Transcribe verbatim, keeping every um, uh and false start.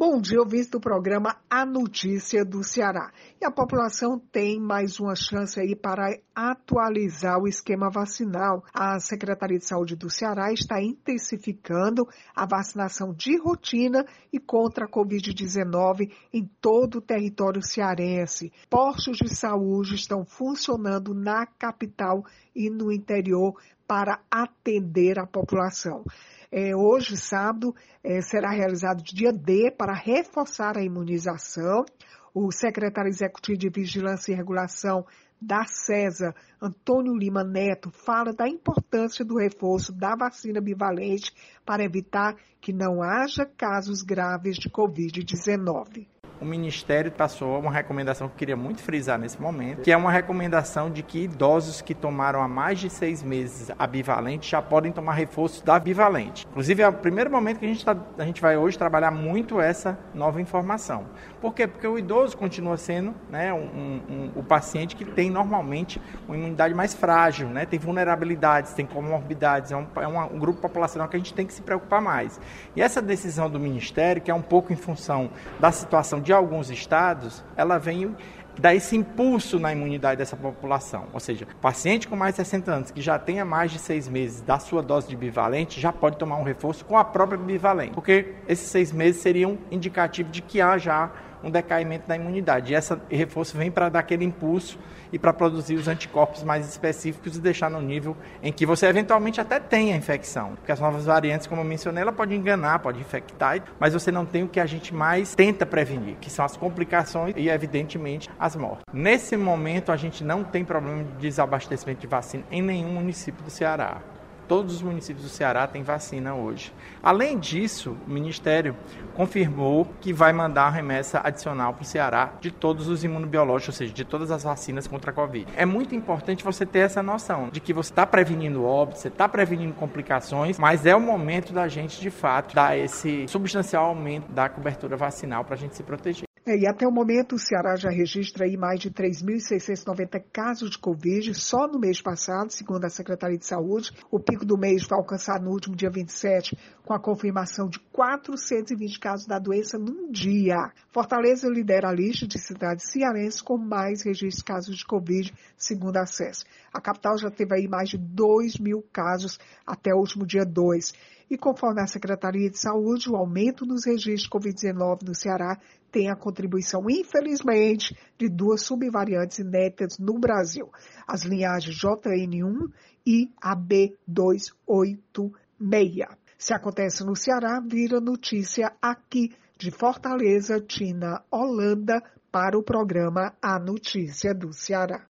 Bom dia, ouvintes do programa A Notícia do Ceará. E a população tem mais uma chance aí para atualizar o esquema vacinal. A Secretaria de Saúde do Ceará está intensificando a vacinação de rotina e contra a covid dezenove em todo o território cearense. Postos de saúde estão funcionando na capital e no interior para atender a população. É, hoje, sábado, é, será realizado dia D para reforçar a imunização. O secretário executivo de Vigilância e Regulação da SESA, Antônio Lima Neto, fala da importância do reforço da vacina bivalente para evitar que não haja casos graves de covid dezenove. O Ministério passou uma recomendação que eu queria muito frisar nesse momento, que é uma recomendação de que idosos que tomaram há mais de seis meses a bivalente já podem tomar reforço da bivalente. Inclusive, é o primeiro momento que a gente, tá, a gente vai hoje trabalhar muito essa nova informação. Por quê? Porque o idoso continua sendo, né, um, um, o paciente que tem normalmente uma imunidade mais frágil, né, tem vulnerabilidades, tem comorbidades, é, um, é uma, um grupo populacional que a gente tem que se preocupar mais. E essa decisão do Ministério, que é um pouco em função da situação de alguns estados, ela vem dar esse impulso na imunidade dessa população. Ou seja, paciente com mais de sessenta anos, que já tenha mais de seis meses da sua dose de bivalente, já pode tomar um reforço com a própria bivalente, porque esses seis meses seriam indicativo de que há já um decaimento da imunidade. E esse reforço vem para dar aquele impulso e para produzir os anticorpos mais específicos e deixar no nível em que você eventualmente até tenha a infecção. Porque as novas variantes, como eu mencionei, ela pode enganar, pode infectar, mas você não tem o que a gente mais tenta prevenir, que são as complicações e, evidentemente, as mortes. Nesse momento, a gente não tem problema de desabastecimento de vacina em nenhum município do Ceará. Todos os municípios do Ceará têm vacina hoje. Além disso, o Ministério confirmou que vai mandar uma remessa adicional para o Ceará de todos os imunobiológicos, ou seja, de todas as vacinas contra a Covid. É muito importante você ter essa noção de que você está prevenindo óbito, você está prevenindo complicações, mas é o momento da gente, de fato, dar esse substancial aumento da cobertura vacinal para a gente se proteger. É, e até o momento o Ceará já registra aí mais de três mil seiscentos e noventa casos de Covid só no mês passado, segundo a Secretaria de Saúde. O pico do mês foi alcançado no último dia vinte e sete, com a confirmação de quatrocentos e vinte casos da doença num dia. Fortaleza lidera a lista de cidades cearenses com mais registros de casos de Covid, segundo a S E S. A capital já teve aí mais de dois mil casos até o último dia dois. E conforme a Secretaria de Saúde, o aumento nos registros de covid dezenove no Ceará tem a contribuição, infelizmente, de duas subvariantes inéditas no Brasil, as linhagens J N um e a B duzentos e oitenta e seis. Se acontece no Ceará, vira notícia aqui de Fortaleza, Tina Holanda, para o programa A Notícia do Ceará.